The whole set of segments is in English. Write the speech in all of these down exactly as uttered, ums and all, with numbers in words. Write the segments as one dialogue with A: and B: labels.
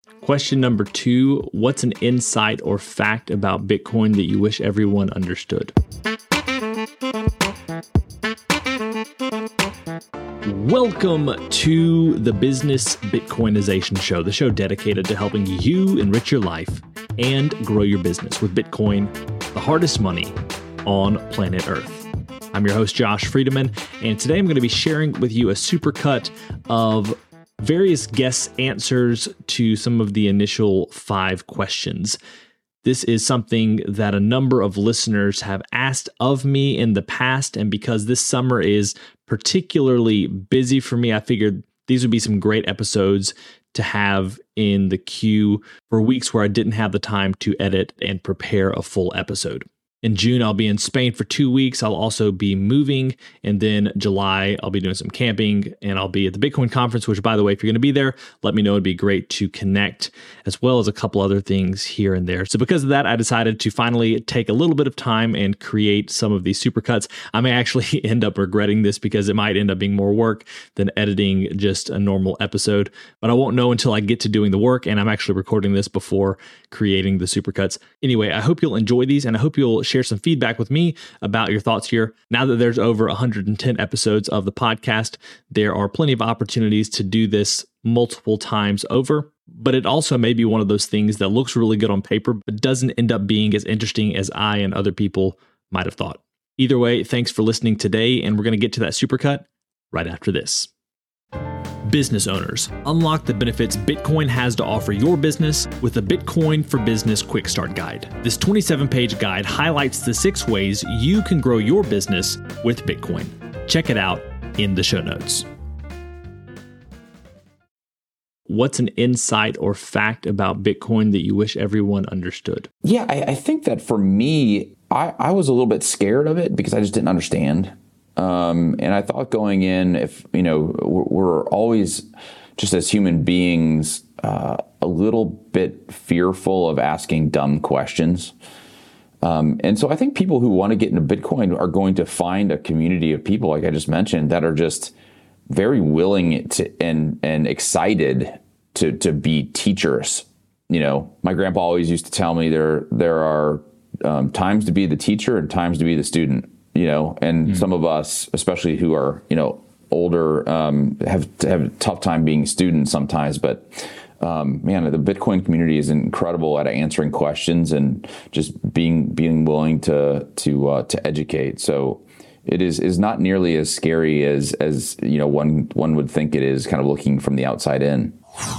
A: Question number two, what's an insight or fact about Bitcoin that you wish everyone understood? Welcome to the Business Bitcoinization Show, the show dedicated to helping you enrich your life and grow your business with Bitcoin, the hardest money on planet Earth. I'm your host, Josh Friedeman, and today I'm going to be sharing with you a supercut of various guest answers to some of the initial five questions. This is something that a number of listeners have asked of me in the past, and because this summer is particularly busy for me, I figured these would be some great episodes to have in the queue for weeks where I didn't have the time to edit and prepare a full episode. In June, I'll be in Spain for two weeks. I'll also be moving. And then July, I'll be doing some camping and I'll be at the Bitcoin conference, which, by the way, if you're going to be there, let me know. It'd be great to connect, as well as a couple other things here and there. So because of that, I decided to finally take a little bit of time and create some of these supercuts. I may actually end up regretting this because it might end up being more work than editing just a normal episode, but I won't know until I get to doing the work. And I'm actually recording this before creating the supercuts. Anyway, I hope you'll enjoy these and I hope you'll share some feedback with me about your thoughts here. Now that there's over one hundred ten episodes of the podcast, there are plenty of opportunities to do this multiple times over, but it also may be one of those things that looks really good on paper, but doesn't end up being as interesting as I and other people might have thought. Either way, thanks for listening today, and we're going to get to that supercut right after this. Business owners, unlock the benefits Bitcoin has to offer your business with the Bitcoin for Business Quick Start Guide. This twenty-seven page guide highlights the six ways you can grow your business with Bitcoin. Check it out in the show notes. What's an insight or fact about Bitcoin that you wish everyone understood?
B: Yeah, I, I think that for me, I, I was a little bit scared of it because I just didn't understand. Um, and I thought going in, if, you know, we're, we're always just as human beings, uh, a little bit fearful of asking dumb questions. Um, and so I think people who want to get into Bitcoin are going to find a community of people, like I just mentioned, that are just very willing to and and excited to to be teachers. You know, my grandpa always used to tell me there there are um, times to be the teacher and times to be the student. You know, and mm. some of us, especially who are, you know, older, um, have have a tough time being students sometimes. But um, man, the Bitcoin community is incredible at answering questions and just being being willing to to uh, to educate. So it is is not nearly as scary as as you know one one would think it is, kind of looking from the outside in.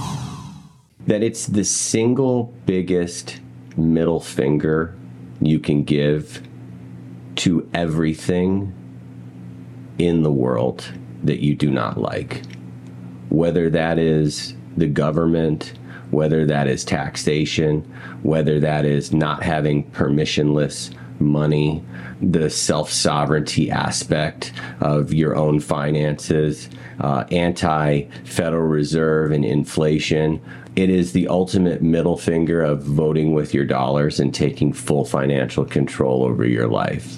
C: That it's the single biggest middle finger you can give to everything in the world that you do not like, whether that is the government, whether that is taxation, whether that is not having permissionless money, the self-sovereignty aspect of your own finances, uh, anti-Federal Reserve and inflation. It is the ultimate middle finger of voting with your dollars and taking full financial control over your life.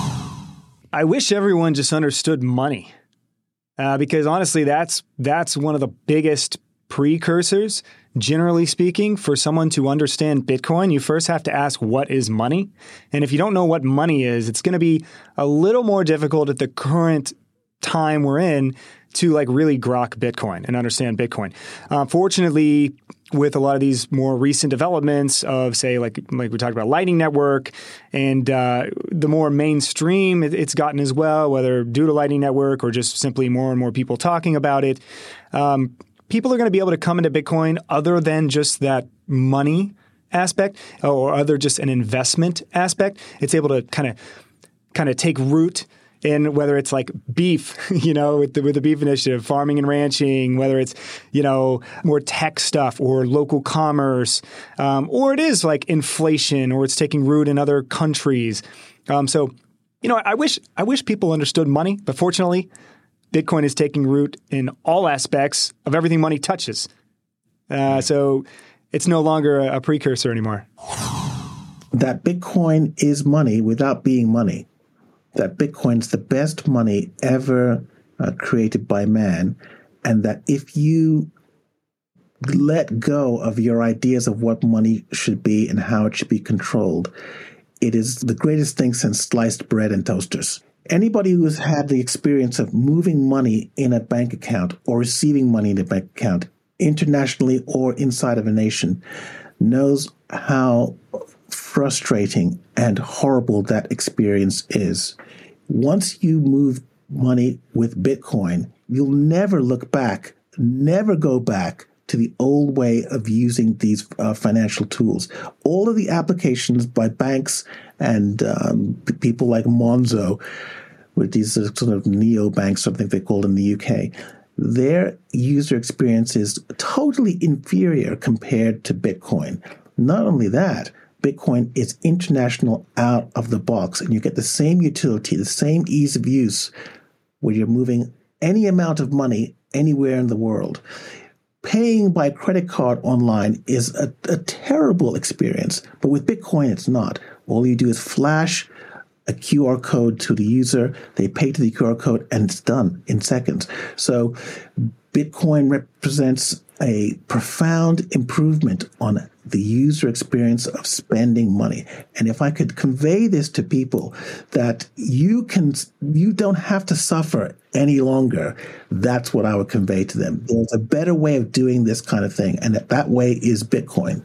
D: I wish everyone just understood money, uh, because honestly, that's that's one of the biggest precursors, generally speaking, for someone to understand Bitcoin. You first have to ask, what is money? And if you don't know what money is, it's going to be a little more difficult at the current time we're in to like really grok Bitcoin and understand Bitcoin. Uh, fortunately, with a lot of these more recent developments of, say, like like we talked about Lightning Network, and uh, the more mainstream it, it's gotten as well, whether due to Lightning Network or just simply more and more people talking about it, um, people are going to be able to come into Bitcoin other than just that money aspect or other just an investment aspect. It's able to kind of kind of take root in whether it's like beef, you know, with the, with the beef initiative, farming and ranching, whether it's, you know, more tech stuff or local commerce, um, or it is like inflation, or it's taking root in other countries. Um, so, you know, I wish I wish people understood money, but fortunately, Bitcoin is taking root in all aspects of everything money touches. Uh, so it's no longer a, a precursor anymore.
E: That Bitcoin is money without being money. That Bitcoin is the best money ever uh, created by man, and that if you let go of your ideas of what money should be and how it should be controlled, it is the greatest thing since sliced bread and toasters. Anybody who's had the experience of moving money in a bank account or receiving money in a bank account, internationally or inside of a nation, knows how frustrating and horrible that experience is. Once you move money with Bitcoin, you'll never look back, never go back to the old way of using these uh, financial tools. All of the applications by banks and um, people like Monzo, with these uh, sort of neobanks, something they call in the U K, their user experience is totally inferior compared to Bitcoin. Not only that, Bitcoin is international out of the box, and you get the same utility, the same ease of use where you're moving any amount of money anywhere in the world. Paying by credit card online is a, a terrible experience, but with Bitcoin, it's not. All you do is flash a Q R code to the user, they pay to the Q R code, and it's done in seconds. So Bitcoin represents a profound improvement on the user experience of spending money. And if I could convey this to people, that you can, you don't have to suffer any longer, that's what I would convey to them. There's a better way of doing this kind of thing, and that, that way is Bitcoin.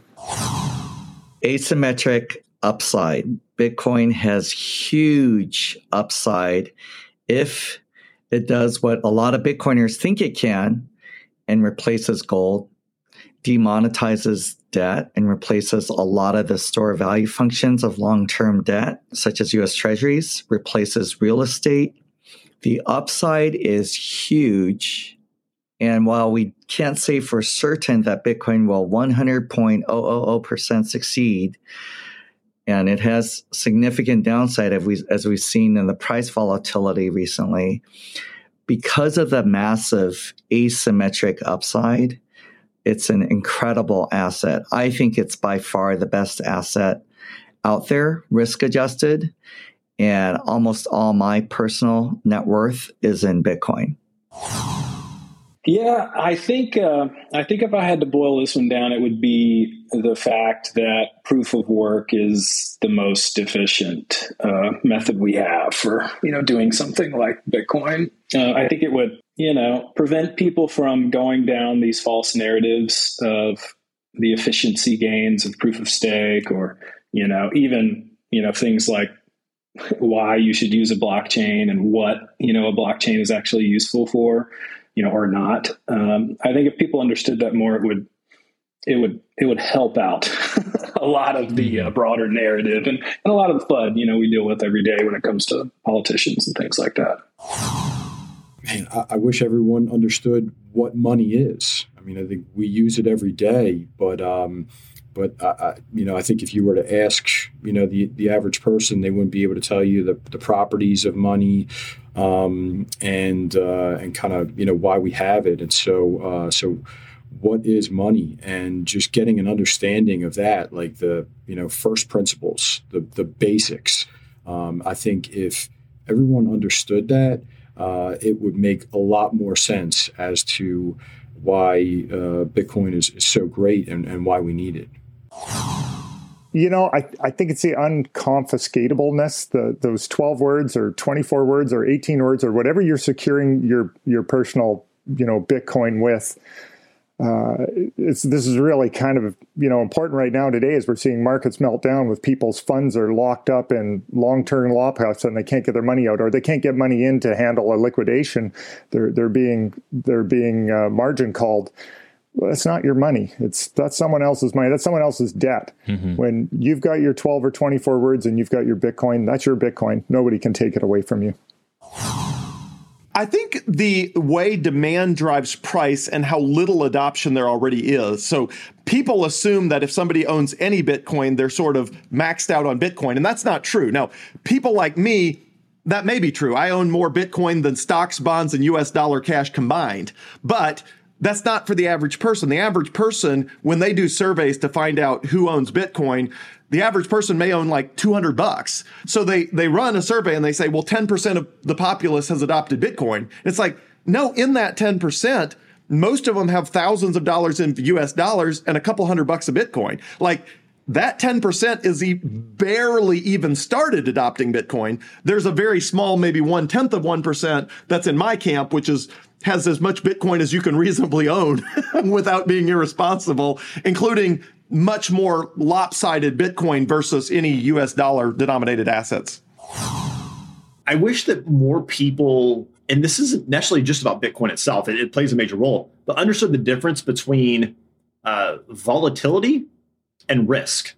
F: Asymmetric upside. Bitcoin has huge upside if it does what a lot of Bitcoiners think it can and replaces gold, demonetizes debt, and replaces a lot of the store value functions of long-term debt, such as U S Treasuries, replaces real estate. The upside is huge. And while we can't say for certain that Bitcoin will one hundred point zero zero zero percent succeed, and it has significant downside as, we, as we've seen in the price volatility recently, because of the massive asymmetric upside, it's an incredible asset. I think it's by far the best asset out there, risk adjusted, and almost all my personal net worth is in Bitcoin.
G: Yeah, I think uh, I think if I had to boil this one down, it would be the fact that proof of work is the most efficient uh, method we have for, you know, doing something like Bitcoin. Uh, I think it would, you know, prevent people from going down these false narratives of the efficiency gains of proof of stake, or, you know, even, you know, things like why you should use a blockchain and what, you know, a blockchain is actually useful for, you know, or not. Um, I think if people understood that more, it would, it would, it would help out a lot of the uh, broader narrative and, and a lot of the FUD, you know, we deal with every day when it comes to politicians and things like that.
H: Man, I, I wish everyone understood what money is. I mean, I think we use it every day, but, um, but I, I, you know, I think if you were to ask, you know, the, the average person, they wouldn't be able to tell you the, the properties of money, um, and uh, and kind of, you know, why we have it. And so uh, so what is money? And just getting an understanding of that, like the, you know, first principles, the the basics. Um, I think if everyone understood that, uh, it would make a lot more sense as to why uh, Bitcoin is, is so great and, and why we need it.
I: You know, I, I think it's the unconfiscatableness, the those twelve words or twenty-four words or eighteen words or whatever you're securing your your personal, you know, Bitcoin with. Uh, it's this is really kind of, you know, important right now today as we're seeing markets melt down with people's funds are locked up in long-term lockouts and they can't get their money out, or they can't get money in to handle a liquidation. They're they're being they're being uh, margin called. Well, that's not your money. It's that's someone else's money. That's someone else's debt. Mm-hmm. When you've got your twelve or twenty-four words and you've got your Bitcoin, that's your Bitcoin. Nobody can take it away from you.
J: I think the way demand drives price and how little adoption there already is. So people assume that if somebody owns any Bitcoin, they're sort of maxed out on Bitcoin. And that's not true. Now, people like me, that may be true. I own more Bitcoin than stocks, bonds, and U S dollar cash combined. But that's not for the average person. The average person, when they do surveys to find out who owns Bitcoin, the average person may own like two hundred bucks. So they, they run a survey and they say, well, ten percent of the populace has adopted Bitcoin. And it's like, no, in that ten percent, most of them have thousands of dollars in U S dollars and a couple hundred bucks a Bitcoin. Like, that ten percent is e- barely even started adopting Bitcoin. There's a very small, maybe one tenth of one percent that's in my camp, which is has as much Bitcoin as you can reasonably own without being irresponsible, including much more lopsided Bitcoin versus any U S dollar denominated assets.
A: I wish that more people, and this isn't necessarily just about Bitcoin itself, it, it plays a major role, but understood the difference between uh, volatility and risk.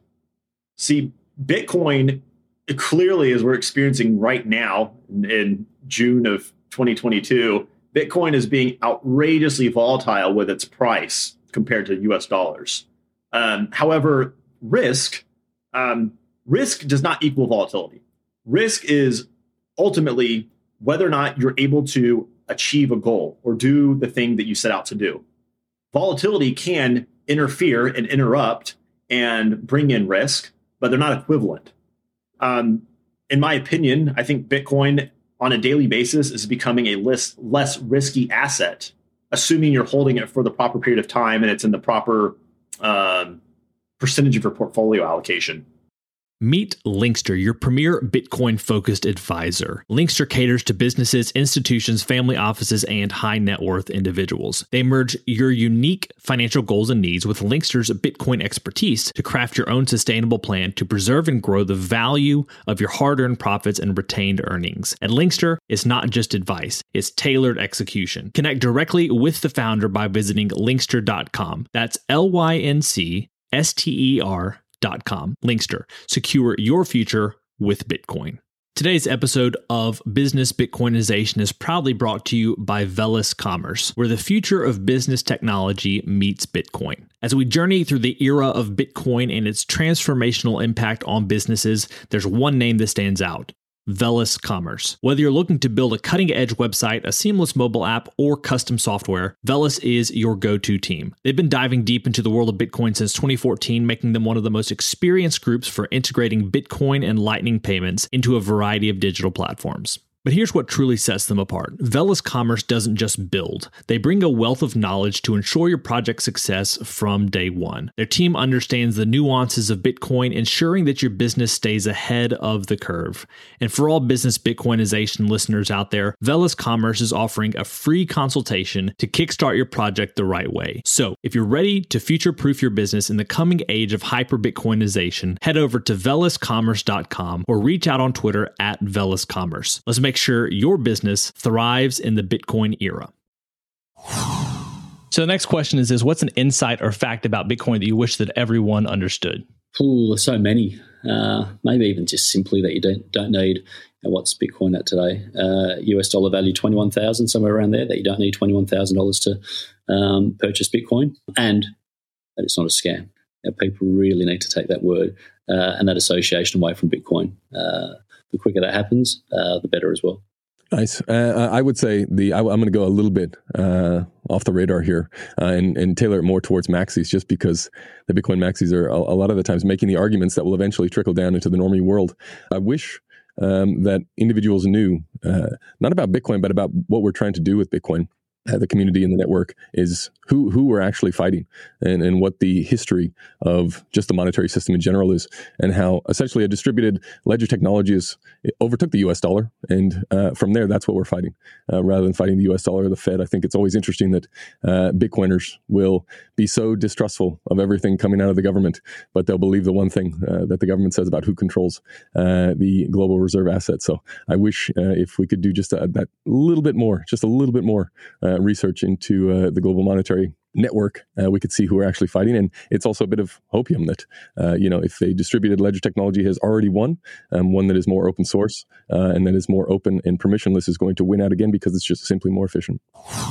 A: See, Bitcoin clearly, as we're experiencing right now in, in June of twenty twenty-two, Bitcoin is being outrageously volatile with its price compared to U S dollars. Um, however, risk, um, risk does not equal volatility. Risk is ultimately whether or not you're able to achieve a goal or do the thing that you set out to do. Volatility can interfere and interrupt and bring in risk, but they're not equivalent. Um, in my opinion, I think Bitcoin on a daily basis is becoming a less, less risky asset, assuming you're holding it for the proper period of time and it's in the proper um, percentage of your portfolio allocation.
K: Meet Linkster, your premier Bitcoin-focused advisor. Linkster caters to businesses, institutions, family offices, and high-net-worth individuals. They merge your unique financial goals and needs with Linkster's Bitcoin expertise to craft your own sustainable plan to preserve and grow the value of your hard-earned profits and retained earnings. At Linkster, it's not just advice, it's tailored execution. Connect directly with the founder by visiting linkster dot com. That's L Y N C S T E R Dot com. Linkster. Secure your future with Bitcoin. Today's episode of Business Bitcoinization is proudly brought to you by Velis Commerce, where the future of business technology meets Bitcoin. As we journey through the era of Bitcoin and its transformational impact on businesses, there's one name that stands out: Velis Commerce. Whether you're looking to build a cutting-edge website, a seamless mobile app, or custom software, Velis is your go-to team. They've been diving deep into the world of Bitcoin since twenty fourteen, making them one of the most experienced groups for integrating Bitcoin and Lightning payments into a variety of digital platforms. But here's what truly sets them apart. Velis Commerce doesn't just build. They bring a wealth of knowledge to ensure your project's success from day one. Their team understands the nuances of Bitcoin, ensuring that your business stays ahead of the curve. And for all Business Bitcoinization listeners out there, Velis Commerce is offering a free consultation to kickstart your project the right way. So if you're ready to future-proof your business in the coming age of hyper-Bitcoinization, head over to velis commerce dot com or reach out on Twitter at Velis Commerce. Let's make sure your business thrives in the Bitcoin era. So the next question is, is what's an insight or fact about Bitcoin that you wish that everyone understood?
L: Ooh, there's so many. Uh, maybe even just simply that you don't don't need, you know, what's Bitcoin at today? Uh, U S dollar value twenty-one thousand, somewhere around there, that you don't need twenty-one thousand dollars to um, purchase Bitcoin, and that it's not a scam. You know, people really need to take that word uh, and that association away from Bitcoin. Uh, The quicker that happens, uh, the better as well.
M: Nice. Uh, I would say the I, I'm going to go a little bit uh, off the radar here uh, and, and tailor it more towards maxis, just because the Bitcoin maxis are a, a lot of the times making the arguments that will eventually trickle down into the normie world. I wish um, that individuals knew uh, not about Bitcoin, but about what we're trying to do with Bitcoin. Uh, the community and the network is who who we're actually fighting, and, and what the history of just the monetary system in general is, and how essentially a distributed ledger technology is overtook the U S dollar, and uh, from there that's what we're fighting, uh, rather than fighting the U S dollar or the Fed. I think it's always interesting that uh, Bitcoiners will be so distrustful of everything coming out of the government, but they'll believe the one thing uh, that the government says about who controls uh, the global reserve asset. So I wish uh, if we could do just a, that little bit more, just a little bit more. Uh, research into uh, the global monetary network, uh, we could see who we're actually fighting. And it's also a bit of hopium that, uh, you know, if a distributed ledger technology has already won, um, one that is more open source uh, and that is more open and permissionless is going to win out again because it's just simply more efficient.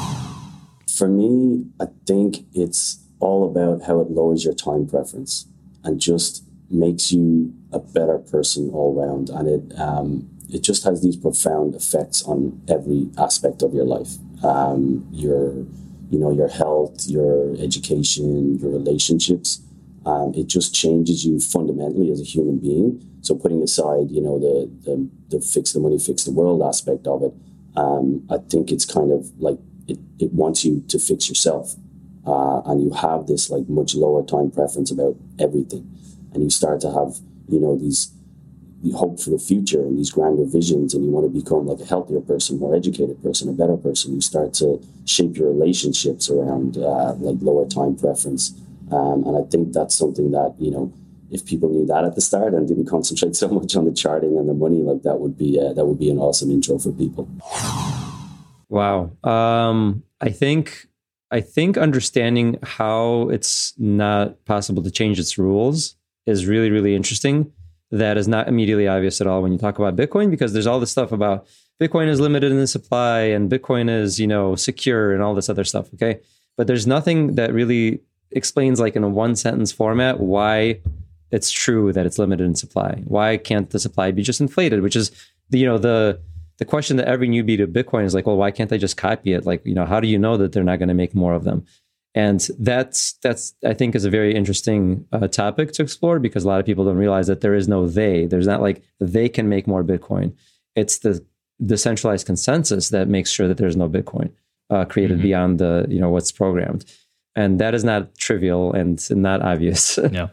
N: For me, I think it's all about how it lowers your time preference and just makes you a better person all around. And it, um, it just has these profound effects on every aspect of your life. Um, your, you know, your health, your education, your relationships. Um, it just changes you fundamentally as a human being. So putting aside, you know, the, the, the fix the money, fix the world aspect of it, um, I think it's kind of like it, it wants you to fix yourself. Uh, and you have this like much lower time preference about everything. And you start to have, you know, these you hope for the future and these grander visions, and you want to become like a healthier person, more educated person, a better person. You start to shape your relationships around uh, like lower time preference. Um, and I think that's something that, you know, if people knew that at the start and didn't concentrate so much on the charting and the money, like that would be uh, that would be an awesome intro for people.
O: Wow. Um, I think I think understanding how it's not possible to change its rules is really, really interesting. That is not immediately obvious at all when you talk about Bitcoin, because there's all this stuff about Bitcoin is limited in the supply and Bitcoin is, you know, secure and all this other stuff. Okay. But there's nothing that really explains, like in a one sentence format, why it's true that it's limited in supply. Why can't the supply be just inflated? Which is, the, you know, the the question that every newbie to Bitcoin is like, well, why can't they just copy it? Like, you know, how do you know that they're not going to make more of them? And that's, that's I think, is a very interesting uh, topic to explore, because a lot of people don't realize that there is no they. There's not like they can make more Bitcoin. It's the decentralized consensus that makes sure that there's no Bitcoin uh, created mm-hmm. beyond the, you know, what's programmed. And that is not trivial and not obvious.
K: Yeah.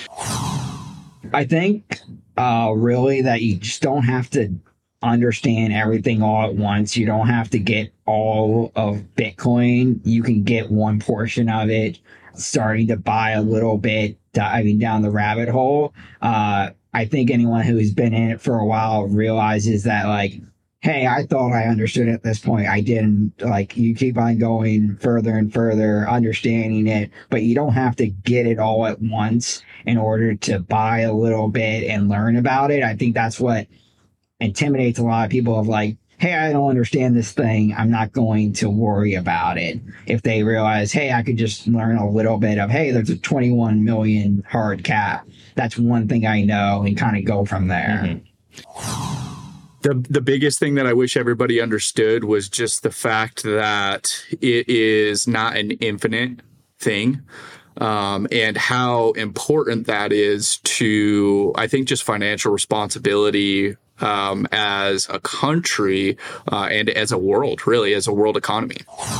P: I think uh, really that you just don't have to understand everything all at once. You don't have to get all of Bitcoin. You can get one portion of it, starting to buy a little bit, diving down the rabbit hole. Uh, I think anyone who's been in it for a while realizes that, like, hey, I thought I understood it at this point. I didn't. Like, you keep on going further and further, understanding it, but you don't have to get it all at once in order to buy a little bit and learn about it. I think that's what intimidates a lot of people, of like, hey, I don't understand this thing. I'm not going to worry about it. If they realize, hey, I could just learn a little bit of, hey, there's a twenty-one million hard cap. That's one thing I know, and kind of go from there.
Q: Mm-hmm. The the biggest thing that I wish everybody understood was just the fact that it is not an infinite thing, um, and how important that is to, I think, just financial responsibility um, as a country uh, and as a world, really, as a world economy.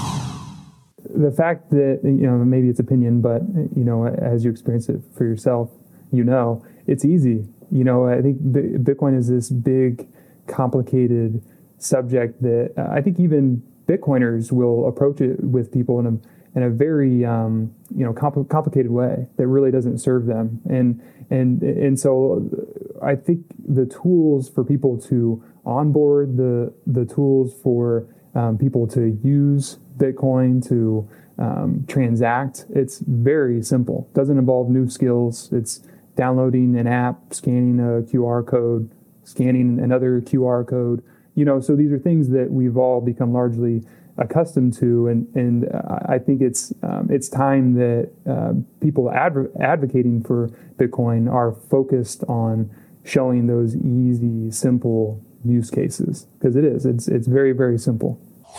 R: The fact that, you know, maybe it's opinion, but, you know, as you experience it for yourself, you know, it's easy. You know, I think Bitcoin is this big, complicated subject that uh, I think even Bitcoiners will approach it with people in a in a very um, you know compl- complicated way that really doesn't serve them, and and and so I think the tools for people to onboard, the the tools for um, people to use Bitcoin to um, transact, it's very simple. It doesn't involve new skills. It's downloading an app, scanning a Q R code, scanning another Q R code, you know, so these are things that we've all become largely accustomed to. And, and I think it's um, it's time that uh, people adv- advocating for Bitcoin are focused on showing those easy, simple use cases, because it is. It's it's very, very simple.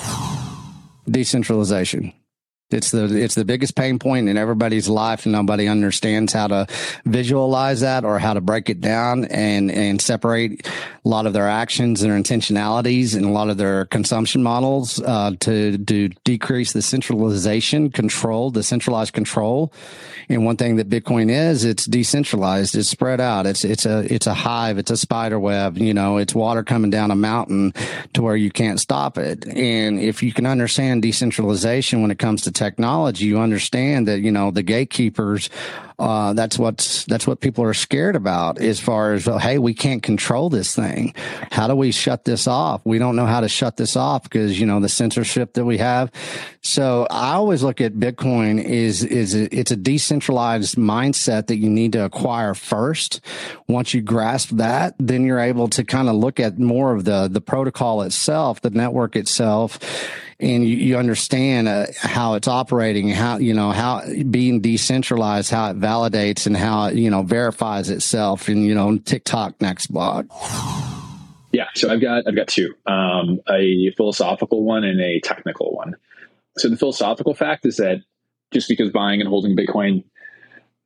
S: Decentralization. It's the it's the biggest pain point in everybody's life, and nobody understands how to visualize that or how to break it down and, and separate a lot of their actions and their intentionalities and a lot of their consumption models uh, to, to decrease the centralization control, the centralized control. And one thing that Bitcoin is, it's decentralized. It's spread out. It's it's a it's a hive. It's a spider web. You know, it's water coming down a mountain to where you can't stop it. And if you can understand decentralization when it comes to technology, you understand that, you know, the gatekeepers, uh, that's what's, that's what people are scared about, as far as, well, hey, we can't control this thing. How do we shut this off? We don't know how to shut this off because, you know, the censorship that we have. So I always look at Bitcoin is, is a, it's a decentralized mindset that you need to acquire first. Once you grasp that, then you're able to kind of look at more of the, the protocol itself, the network itself. And you, you understand uh, how it's operating, how, you know, how being decentralized, how it validates and how it, you know, verifies itself. And, you know, TikTok next blog.
T: Yeah. So I've got, I've got two, um, a philosophical one and a technical one. So the philosophical fact is that just because buying and holding Bitcoin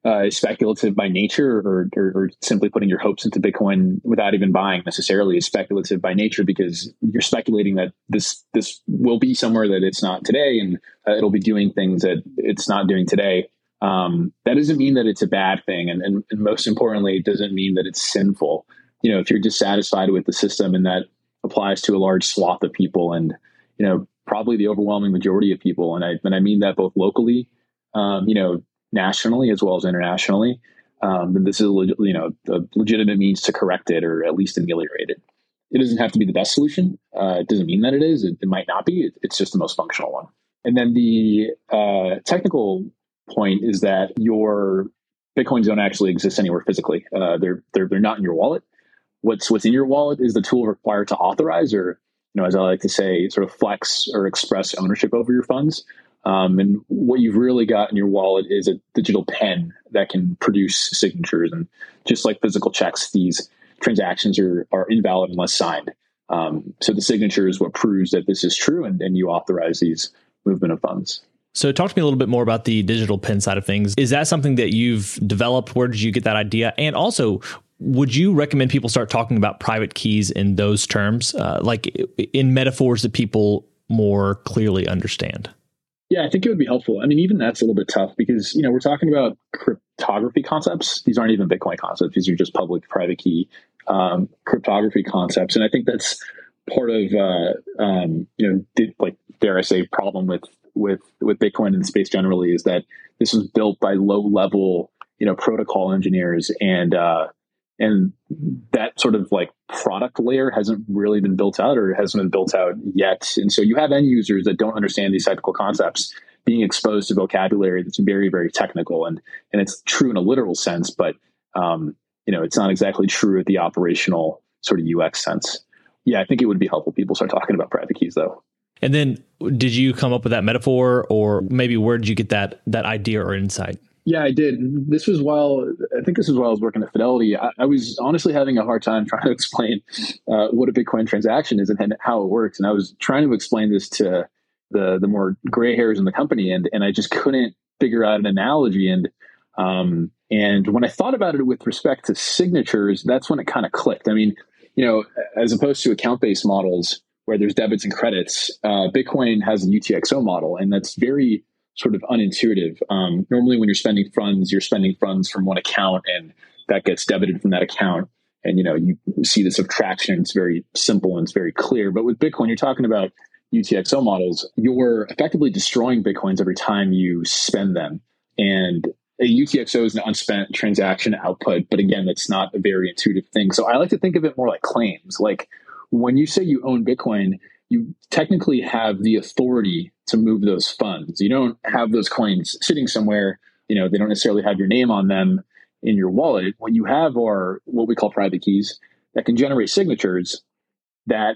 T: uh, is speculative by nature, or, or, or simply putting your hopes into Bitcoin without even buying necessarily is speculative by nature, because you're speculating that this this will be somewhere that it's not today, and uh, it'll be doing things that it's not doing today. Um, that doesn't mean that it's a bad thing, and, and, and most importantly, it doesn't mean that it's sinful. You know, if you're dissatisfied with the system, and that applies to a large swath of people, and you know, probably the overwhelming majority of people, and I and I mean that both locally, um, you know, nationally as well as internationally, um, then this is a leg- you know a legitimate means to correct it, or at least ameliorate it. It doesn't have to be the best solution. Uh, it doesn't mean that it is. It, it might not be. It, it's just the most functional one. And then the uh, technical point is that your Bitcoins don't actually exist anywhere physically. Uh, they're they're they're not in your wallet. What's what's in your wallet is the tool required to authorize, or you know, as I like to say, sort of flex or express ownership over your funds. Um, and what you've really got in your wallet is a digital pen that can produce signatures. And just like physical checks, these transactions are are invalid unless signed. Um, so the signature is what proves that this is true, and, and you authorize these movement of funds.
K: So talk to me a little bit more about the digital pen side of things. Is that something that you've developed? Where did you get that idea? And also, would you recommend people start talking about private keys in those terms, uh, like in metaphors that people more clearly understand?
T: Yeah, I think it would be helpful. I mean, even that's a little bit tough because, you know, we're talking about cryptography concepts. These aren't even Bitcoin concepts. These are just public private key um, cryptography concepts. And I think that's part of, uh, um, you know, did, like, dare I say, problem with, with, with Bitcoin and the space generally is that this was built by low level, you know, protocol engineers, and, uh, and that sort of like product layer hasn't really been built out, or hasn't been built out yet. And so you have end users that don't understand these technical concepts being exposed to vocabulary that's very, very technical. And, and it's true in a literal sense, but, um, you know, it's not exactly true at the operational sort of U X sense. Yeah, I think it would be helpful people start talking about private keys though.
K: And then did you come up with that metaphor, or maybe where did you get that, that idea or insight?
T: Yeah, I did. This was while, I think this was while I was working at Fidelity. I, I was honestly having a hard time trying to explain uh, what a Bitcoin transaction is and, and how it works. And I was trying to explain this to the the more gray hairs in the company, and and I just couldn't figure out an analogy. And um, and when I thought about it with respect to signatures, that's when it kind of clicked. I mean, you know, as opposed to account-based models where there's debits and credits, uh, Bitcoin has a U T X O model, and that's very sort of unintuitive. Um, normally when you're spending funds, you're spending funds from one account, and that gets debited from that account. And, you know, you see the subtraction. It's very simple and it's very clear. But with Bitcoin, you're talking about U T X O models. You're effectively destroying Bitcoins every time you spend them. And a U T X O is an unspent transaction output. But again, that's not a very intuitive thing. So I like to think of it more like claims. Like when you say you own Bitcoin, you technically have the authority to move those funds. You don't have those coins sitting somewhere. You know, they don't necessarily have your name on them in your wallet. What you have are what we call private keys that can generate signatures that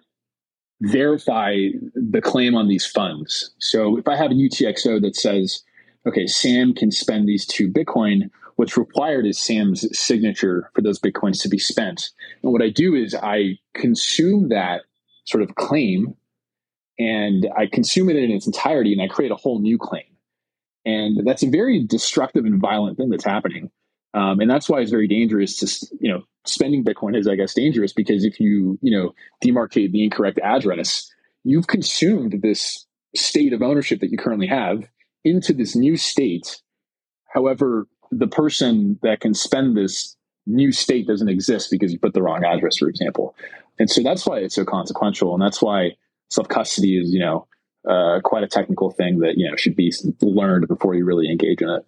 T: verify the claim on these funds. So if I have a U T X O that says, okay, Sam can spend these two Bitcoin, what's required is Sam's signature for those Bitcoins to be spent. And what I do is I consume that sort of claim, and I consume it in its entirety, and I create a whole new claim. And that's a very destructive and violent thing that's happening. Um, and that's why it's very dangerous to, you know, spending Bitcoin is, I guess, dangerous, because if you, you know, demarcate the incorrect address, you've consumed this state of ownership that you currently have into this new state. However, the person that can spend this new state doesn't exist because you put the wrong address, for example. And so that's why it's so consequential. And that's why self-custody is, you know, uh, quite a technical thing that, you know, should be learned before you really engage in it.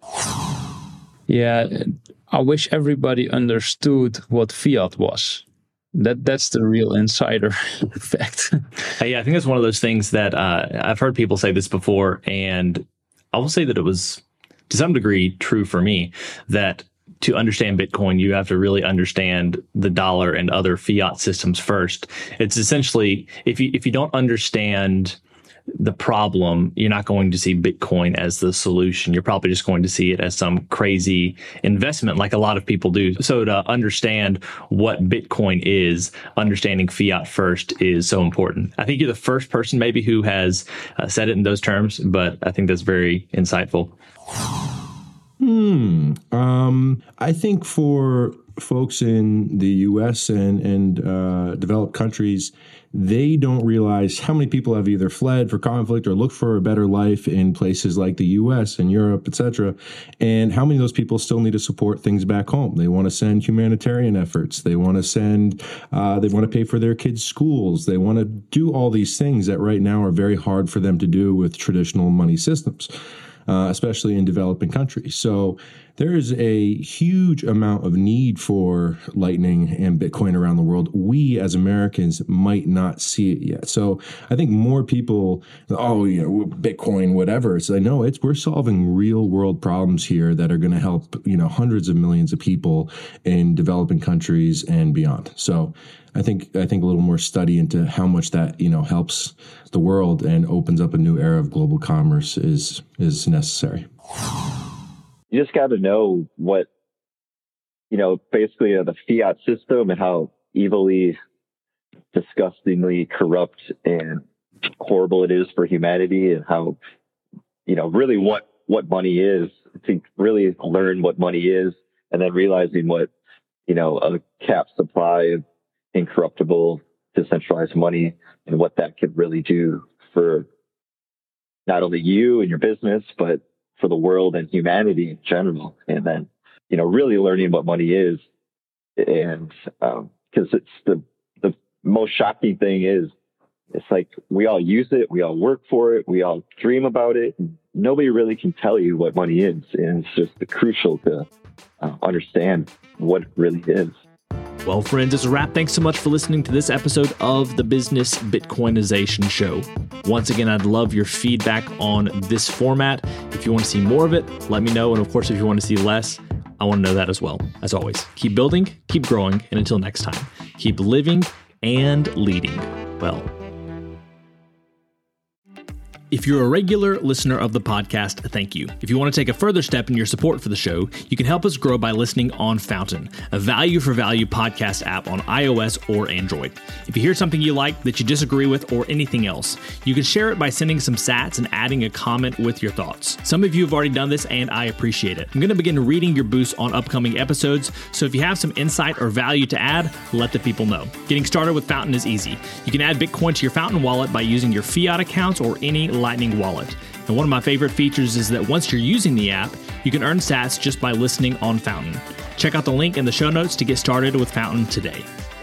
U: Yeah, I wish everybody understood what fiat was. That That's the real insider effect.
K: Yeah, I think that's one of those things that uh, I've heard people say this before, and I will say that it was, to some degree, true for me, that to understand Bitcoin, you have to really understand the dollar and other fiat systems first. It's essentially, if you if you don't understand the problem, you're not going to see Bitcoin as the solution. You're probably just going to see it as some crazy investment like a lot of people do. So to understand what Bitcoin is, understanding fiat first is so important. I think you're the first person maybe who has uh, said it in those terms, but I think that's very insightful.
B: Hmm. Um, I think for folks in the U S and, and uh, developed countries, they don't realize how many people have either fled for conflict or looked for a better life in places like the U S and Europe, et cetera, and how many of those people still need to support things back home. They want to send humanitarian efforts. They want to send, uh, they want to pay for their kids' schools. They want to do all these things that right now are very hard for them to do with traditional money systems. Uh, especially in developing countries. So there is a huge amount of need for Lightning and Bitcoin around the world. We as Americans might not see it yet. So I think more people, oh, you know, Bitcoin, whatever. So I know it's we're solving real world problems here that are going to help, you know, hundreds of millions of people in developing countries and beyond. So I think I think a little more study into how much that, you know, helps the world and opens up a new era of global commerce is is necessary.
V: You just got to know what, you know, basically uh, the fiat system and how evilly, disgustingly corrupt and horrible it is for humanity, and how, you know, really what, what money is, to really learn what money is, and then realizing what, you know, a capped supply of incorruptible, decentralized money and what that could really do for not only you and your business, but for the world and humanity in general. And then, you know, really learning what money is. And um, because it's the, the most shocking thing is, it's like we all use it, we all work for it, we all dream about it. Nobody really can tell you what money is. And it's just crucial to uh, understand what it really is.
A: Well, friends, it's a wrap. Thanks so much for listening to this episode of the Business Bitcoinization Show. Once again, I'd love your feedback on this format. If you want to see more of it, let me know. And of course, if you want to see less, I want to know that as well. As always, keep building, keep growing, and until next time, keep living and leading well. If you're a regular listener of the podcast, thank you. If you want to take a further step in your support for the show, you can help us grow by listening on Fountain, a value for value podcast app on iOS or Android. If you hear something you like that you disagree with or anything else, you can share it by sending some sats and adding a comment with your thoughts. Some of you have already done this and I appreciate it. I'm going to begin reading your boosts on upcoming episodes, so if you have some insight or value to add, let the people know. Getting started with Fountain is easy. You can add Bitcoin to your Fountain wallet by using your fiat accounts or any Lightning wallet. And one of my favorite features is that once you're using the app, you can earn sats just by listening on Fountain. Check out the link in the show notes to get started with Fountain today.